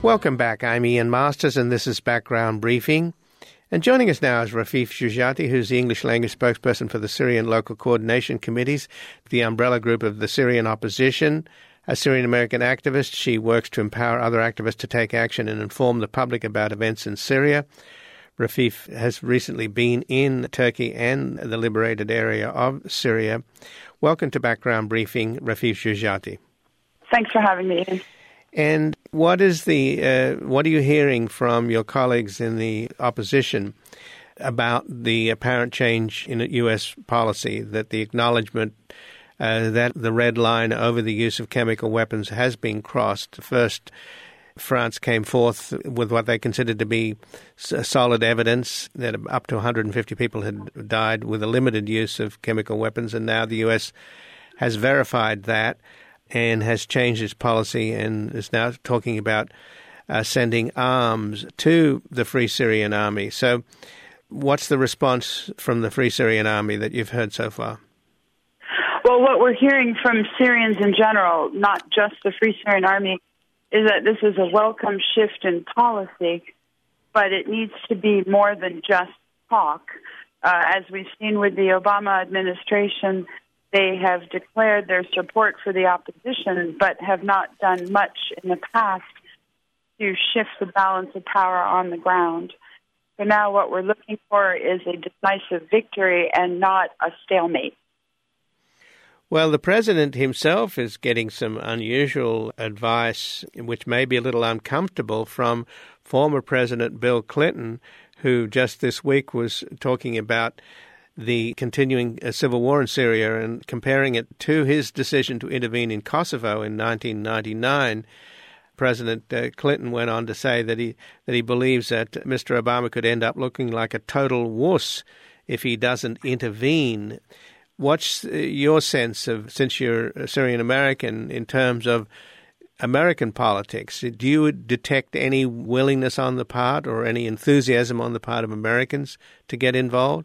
Welcome back. I'm Ian Masters, and this is Background Briefing. And joining us now is Rafeef Jujati, who's the English language spokesperson for the Syrian Local Coordination Committees, the umbrella group of the Syrian opposition. A Syrian-American activist, she works to empower other activists to take action and inform the public about events in Syria. Rafeef has recently been in Turkey and the liberated area of Syria. Welcome to Background Briefing, Rafeef Jujati. Thanks for having me, Ian. And what are you hearing from your colleagues in the opposition about the apparent change in U.S. policy, that the acknowledgement that the red line over the use of chemical weapons has been crossed? First, France came forth with what they considered to be solid evidence that up to 150 people had died with a limited use of chemical weapons, and now the U.S. has verified that and has changed its policy and is now talking about sending arms to the Free Syrian Army. So what's the response from the Free Syrian Army that you've heard so far? Well, what we're hearing from Syrians in general, not just the Free Syrian Army, is that this is a welcome shift in policy, but it needs to be more than just talk. As we've seen with the Obama administration, they have declared their support for the opposition, but have not done much in the past to shift the balance of power on the ground. So now what we're looking for is a decisive victory and not a stalemate. Well, the president himself is getting some unusual advice, which may be a little uncomfortable, from former President Bill Clinton, who just this week was talking about the continuing civil war in Syria and comparing it to his decision to intervene in Kosovo in 1999. President Clinton went on to say that he believes that Mr. Obama could end up looking like a total wuss if he doesn't intervene. What's your sense of, since you're Syrian-American, in terms of American politics? Do you detect any willingness on the part or any enthusiasm on the part of Americans to get involved?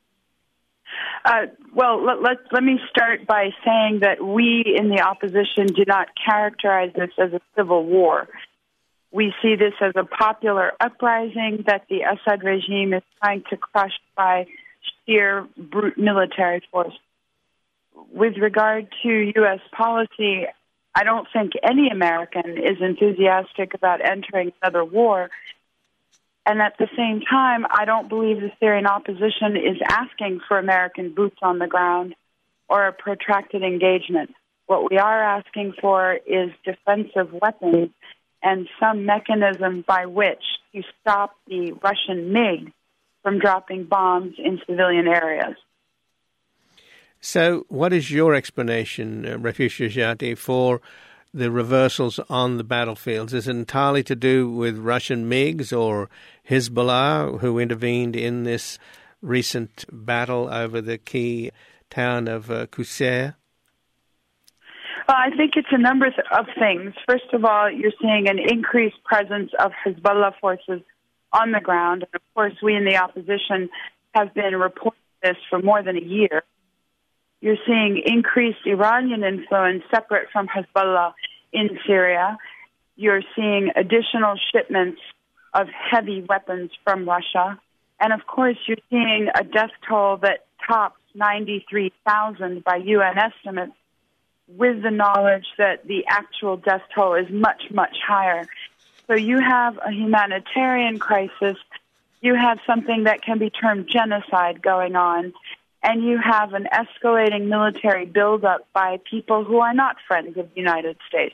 Well, let me start by saying that we in the opposition do not characterize this as a civil war. We see this as a popular uprising that the Assad regime is trying to crush by sheer brute military force. With regard to U.S. policy, I don't think any American is enthusiastic about entering another war. And at the same time, I don't believe the Syrian opposition is asking for American boots on the ground or a protracted engagement. What we are asking for is defensive weapons and some mechanism by which to stop the Russian MiG from dropping bombs in civilian areas. So what is your explanation, Rafeef Jujati, for the reversals on the battlefields? Is it entirely to do with Russian MiGs or Hezbollah, who intervened in this recent battle over the key town of Qusair? Well, I think it's a number of things. First of all, you're seeing an increased presence of Hezbollah forces on the ground. And of course, we in the opposition have been reporting this for more than a year. You're seeing increased Iranian influence separate from Hezbollah in Syria. You're seeing additional shipments of heavy weapons from Russia. And of course, you're seeing a death toll that tops 93,000 by UN estimates, with the knowledge that the actual death toll is much, much higher. So you have a humanitarian crisis, you have something that can be termed genocide going on, and you have an escalating military buildup by people who are not friends of the United States.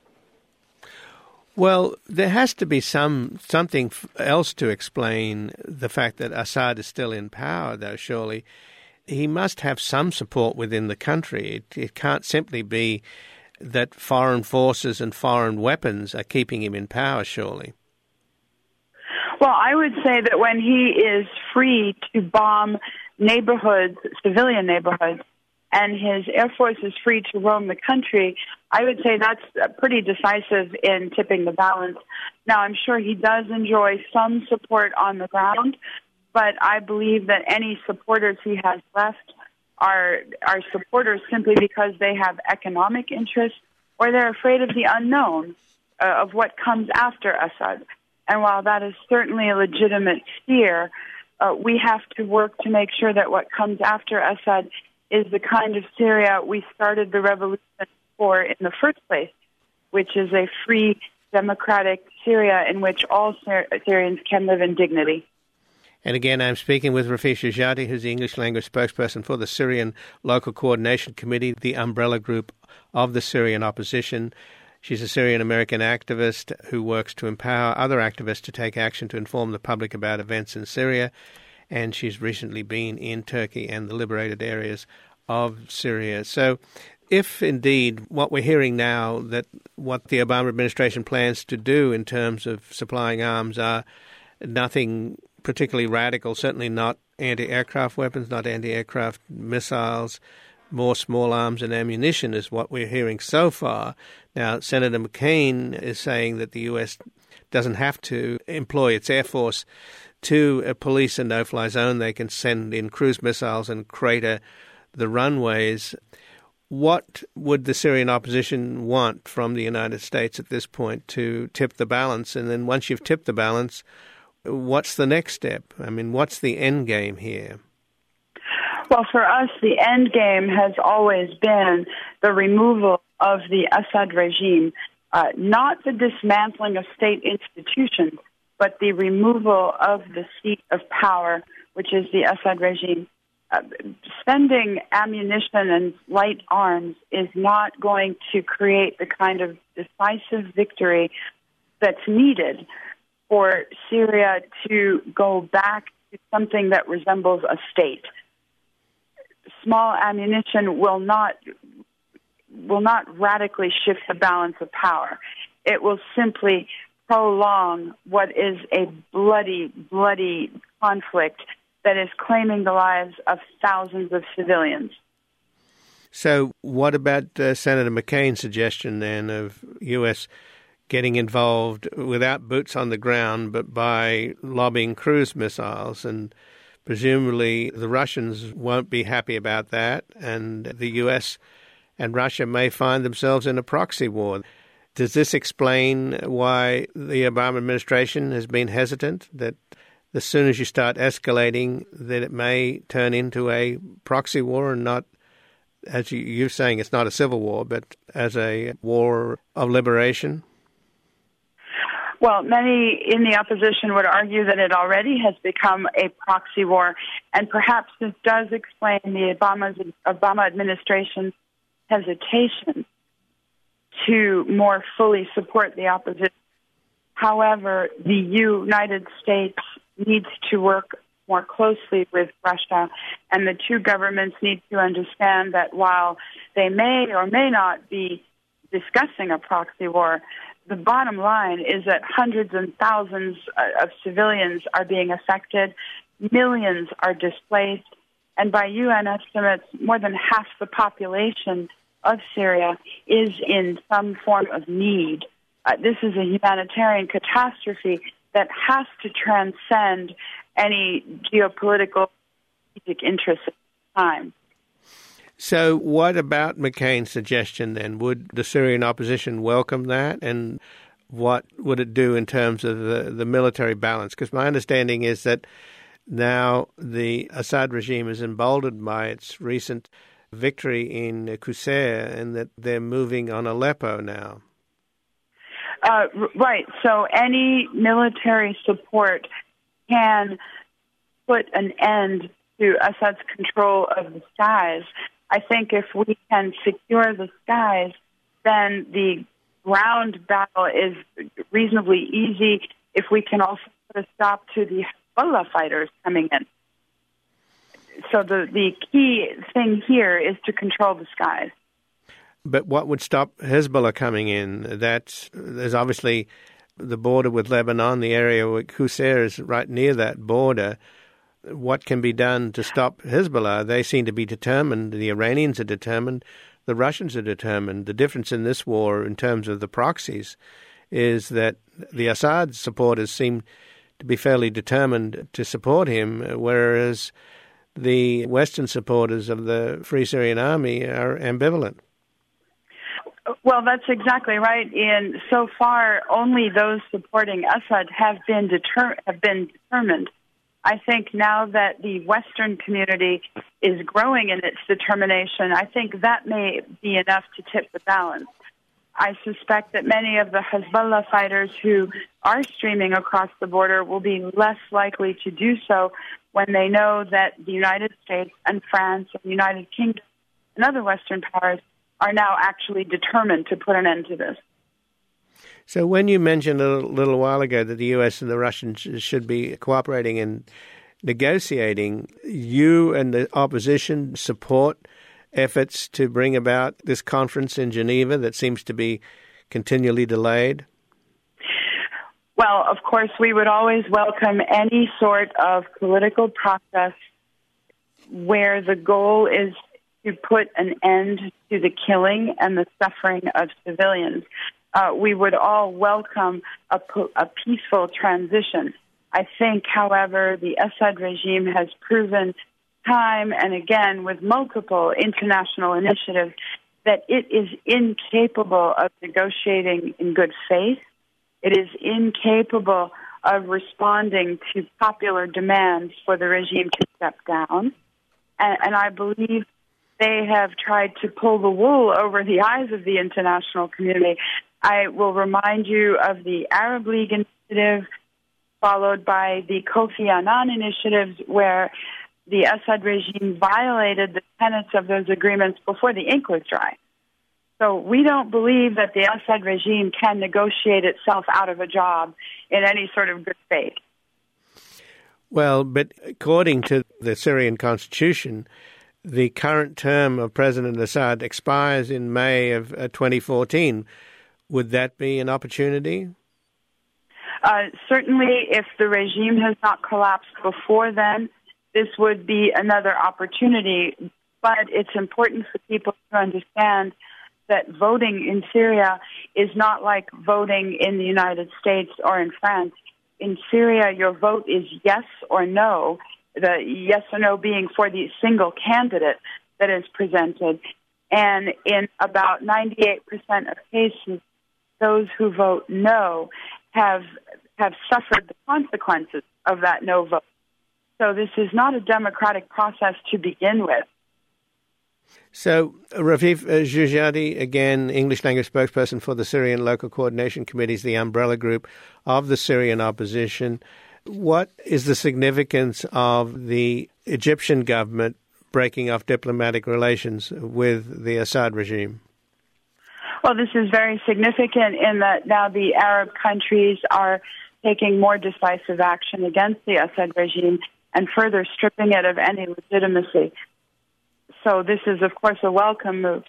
Well, there has to be something else to explain the fact that Assad is still in power, though, surely. He must have some support within the country. It can't simply be that foreign forces and foreign weapons are keeping him in power, surely. Well, I would say that when he is free to bomb neighborhoods, civilian neighborhoods, and his Air Force is free to roam the country, I would say that's pretty decisive in tipping the balance. Now, I'm sure he does enjoy some support on the ground, but I believe that any supporters he has left are supporters simply because they have economic interests or they're afraid of the unknown. of what comes after Assad. And while that is certainly a legitimate fear, we have to work to make sure that what comes after Assad is the kind of Syria we started the revolution for in the first place, which is a free, democratic Syria in which all Syrians can live in dignity. And again, I'm speaking with Rafisha Jati, who's the English language spokesperson for the Syrian Local Coordination Committee, the umbrella group of the Syrian opposition. She's a Syrian-American activist who works to empower other activists to take action to inform the public about events in Syria. And she's recently been in Turkey and the liberated areas of Syria. So if indeed what we're hearing now, that what the Obama administration plans to do in terms of supplying arms are nothing particularly radical, certainly not anti-aircraft weapons, not anti-aircraft missiles, more small arms and ammunition is what we're hearing so far. Now, Senator McCain is saying that the U.S. doesn't have to employ its Air Force to police a no-fly zone. They can send in cruise missiles and crater the runways. What would the Syrian opposition want from the United States at this point to tip the balance? And then once you've tipped the balance, what's the next step? I mean, what's the end game here? Well, for us, the end game has always been the removal of the Assad regime, not the dismantling of state institutions, but the removal of the seat of power, which is the Assad regime. Sending ammunition and light arms is not going to create the kind of decisive victory that's needed for Syria to go back to something that resembles a state. Small ammunition will not radically shift the balance of power. It will simply prolong what is a bloody conflict that is claiming the lives of thousands of civilians. So what about Senator McCain's suggestion then of U.S. getting involved without boots on the ground, but by lobbing cruise missiles? And presumably the Russians won't be happy about that, and the U.S. and Russia may find themselves in a proxy war. Does this explain why the Obama administration has been hesitant, that as soon as you start escalating, that it may turn into a proxy war and not, as you're saying, it's not a civil war, but as a war of liberation? Well, many in the opposition would argue that it already has become a proxy war, and perhaps this does explain the Obama administration's hesitation to more fully support the opposition. However, the United States needs to work more closely with Russia, and the two governments need to understand that while they may or may not be discussing a proxy war, the bottom line is that hundreds and thousands of civilians are being affected, millions are displaced, and by UN estimates, more than half the population of Syria is in some form of need. This is a humanitarian catastrophe that has to transcend any geopolitical strategic interests at the time. So what about McCain's suggestion then? Would the Syrian opposition welcome that? And what would it do in terms of the military balance? Because my understanding is that now the Assad regime is emboldened by its recent victory in Qusair and that they're moving on Aleppo now. Right. So any military support can put an end to Assad's control of the skies. I think if we can secure the skies, then the ground battle is reasonably easy if we can also put a stop to the Hezbollah fighters coming in. So the key thing here is to control the skies. But what would stop Hezbollah coming in? There's obviously the border with Lebanon, the area where Qusair is right near that border. What can be done to stop Hezbollah? They seem to be determined. The Iranians are determined. The Russians are determined. The difference in this war in terms of the proxies is that the Assad supporters seem to be fairly determined to support him, whereas the Western supporters of the Free Syrian Army are ambivalent. Well, that's exactly right. And so far, only those supporting Assad have been determined. I think now that the Western community is growing in its determination, I think that may be enough to tip the balance. I suspect that many of the Hezbollah fighters who are streaming across the border will be less likely to do so when they know that the United States and France and the United Kingdom and other Western powers are now actually determined to put an end to this. So when you mentioned a little while ago that the U.S. and the Russians should be cooperating and negotiating, you and the opposition support efforts to bring about this conference in Geneva that seems to be continually delayed? Well, of course, we would always welcome any sort of political process where the goal is to put an end to the killing and the suffering of civilians. We would all welcome a peaceful transition. I think, however, the Assad regime has proven time and again with multiple international initiatives that it is incapable of negotiating in good faith. It is incapable of responding to popular demands for the regime to step down. And I believe they have tried to pull the wool over the eyes of the international community. I will remind you of the Arab League initiative, followed by the Kofi Annan initiatives, where the Assad regime violated the tenets of those agreements before the ink was dry. So we don't believe that the Assad regime can negotiate itself out of a job in any sort of good faith. Well, but according to the Syrian constitution, the current term of President Assad expires in May of 2014. Would that be an opportunity? Certainly, if the regime has not collapsed before then, this would be another opportunity. But it's important for people to understand that voting in Syria is not like voting in the United States or in France. In Syria, your vote is yes or no, the yes or no being for the single candidate that is presented. And in about 98% of cases, those who vote no have suffered the consequences of that no vote. So this is not a democratic process to begin with. So, Rafeef Jujadi, again, English language spokesperson for the Syrian Local Coordination Committees, the umbrella group of the Syrian opposition. What is the significance of the Egyptian government breaking off diplomatic relations with the Assad regime? Well, this is very significant in that now the Arab countries are taking more decisive action against the Assad regime and further stripping it of any legitimacy. So this is, of course, a welcome move.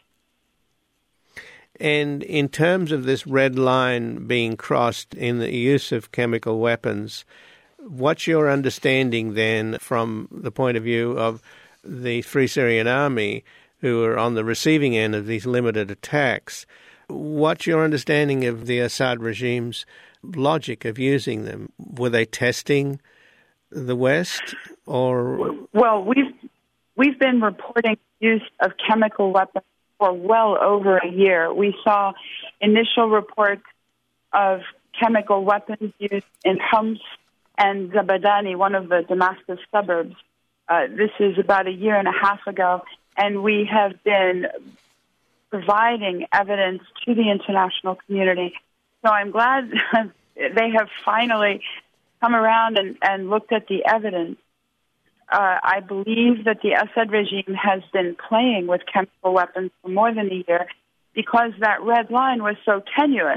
And in terms of this red line being crossed in the use of chemical weapons, what's your understanding then from the point of view of the Free Syrian Army, who are on the receiving end of these limited attacks? What's your understanding of the Assad regime's logic of using them? Were they testing the West, or? Well, we've been reporting use of chemical weapons for well over a year. We saw initial reports of chemical weapons used in Homs and Zabadani, one of the Damascus suburbs. This is about a year and a half ago, and we have been providing evidence to the international community. So I'm glad they have finally come around and looked at the evidence. I believe that the Assad regime has been playing with chemical weapons for more than a year because that red line was so tenuous.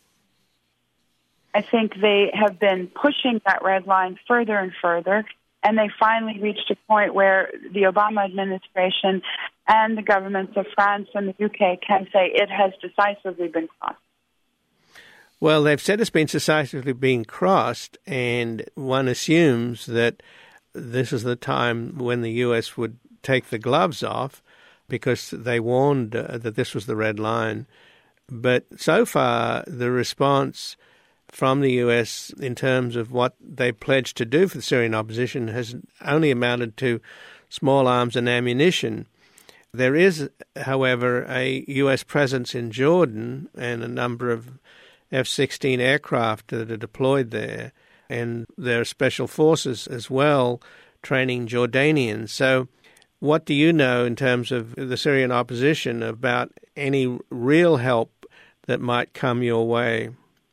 I think they have been pushing that red line further and further, and they finally reached a point where the Obama administration and the governments of France and the UK can say it has decisively been crossed. Well, they've said it's been decisively being crossed, and one assumes that this is the time when the U.S. would take the gloves off because they warned that this was the red line. But so far, the response from the U.S. in terms of what they pledged to do for the Syrian opposition has only amounted to small arms and ammunition. There is, however, a U.S. presence in Jordan and a number of F-16 aircraft that are deployed there, and there are special forces as well training Jordanians. So what do you know in terms of the Syrian opposition about any real help that might come your way?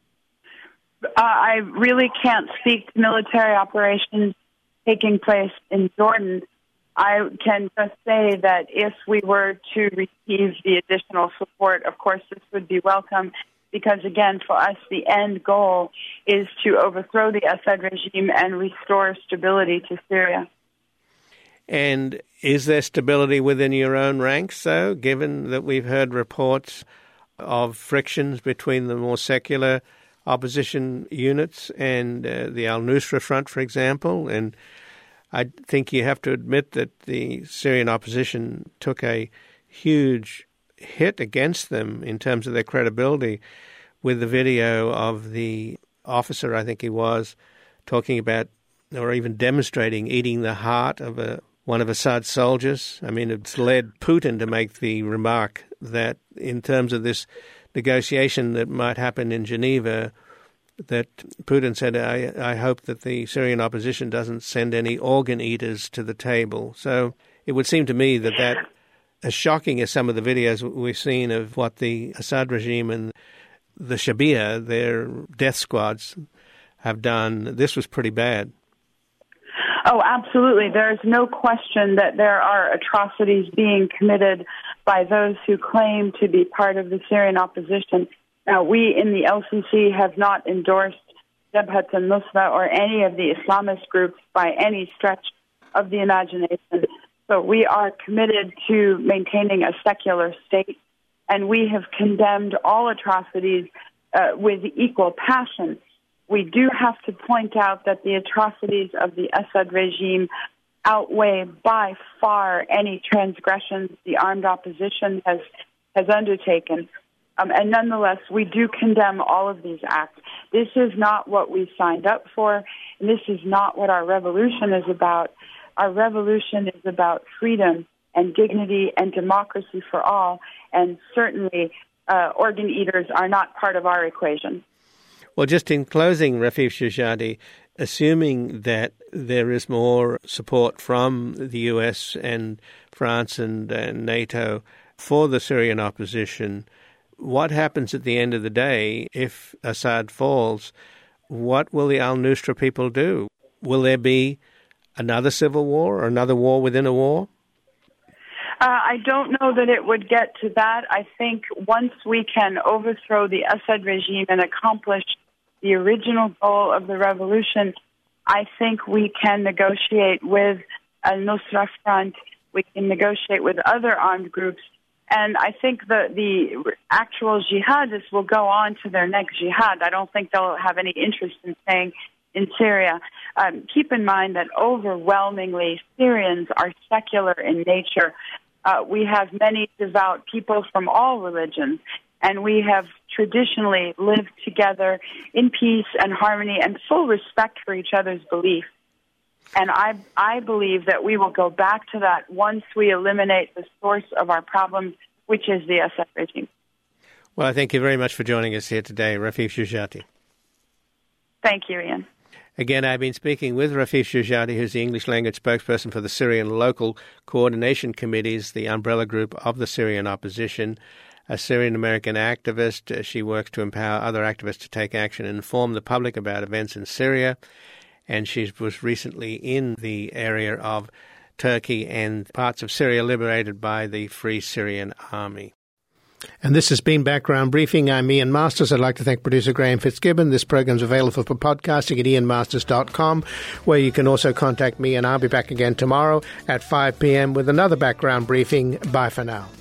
I really can't speak to military operations taking place in Jordan. I can just say that if we were to receive the additional support, of course, this would be welcome because, again, for us, the end goal is to overthrow the Assad regime and restore stability to Syria. And is there stability within your own ranks, though, given that we've heard reports of frictions between the more secular opposition units and the al-Nusra Front, for example? And I think you have to admit that the Syrian opposition took a huge hit against them in terms of their credibility with the video of the officer, I think he was, talking about or even demonstrating eating the heart of one of Assad's soldiers. I mean, it's led Putin to make the remark that in terms of this negotiation that might happen in Geneva, that Putin said, I hope that the Syrian opposition doesn't send any organ eaters to the table. So it would seem to me that as shocking as some of the videos we've seen of what the Assad regime and the Shabia, their death squads, have done, this was pretty bad. Oh, absolutely. There's no question that there are atrocities being committed by those who claim to be part of the Syrian opposition. Now, we in the LCC have not endorsed Jabhat al-Nusra or any of the Islamist groups by any stretch of the imagination. So we are committed to maintaining a secular state, and we have condemned all atrocities with equal passion. We do have to point out that the atrocities of the Assad regime outweigh by far any transgressions the armed opposition has undertaken. And nonetheless, we do condemn all of these acts. This is not what we signed up for, and this is not what our revolution is about. Our revolution is about freedom and dignity and democracy for all, and certainly organ eaters are not part of our equation. Well, just in closing, Rafeef Shehzadi, assuming that there is more support from the US and France and NATO for the Syrian opposition, what happens at the end of the day if Assad falls? What will the al-Nusra people do? Will there be another civil war or another war within a war? I don't know that it would get to that. I think once we can overthrow the Assad regime and accomplish the original goal of the revolution, I think we can negotiate with al-Nusra Front, we can negotiate with other armed groups, and I think the actual jihadists will go on to their next jihad. I don't think they'll have any interest in staying in Syria. Keep in mind that overwhelmingly Syrians are secular in nature. We have many devout people from all religions, and we have traditionally lived together in peace and harmony and full respect for each other's beliefs. And I believe that we will go back to that once we eliminate the source of our problems, which is the Assad regime. Well, I thank you very much for joining us here today, Rafeef Shehzadi. Thank you, Ian. Again, I've been speaking with Rafeef Shehzadi, who's the English language spokesperson for the Syrian Local Coordination Committees, the umbrella group of the Syrian opposition, a Syrian-American activist. She works to empower other activists to take action and inform the public about events in Syria. And she was recently in the area of Turkey and parts of Syria liberated by the Free Syrian Army. And this has been Background Briefing. I'm Ian Masters. I'd like to thank producer Graham Fitzgibbon. This program's available for podcasting at ianmasters.com, where you can also contact me, and I'll be back again tomorrow at 5 p.m. with another Background Briefing. Bye for now.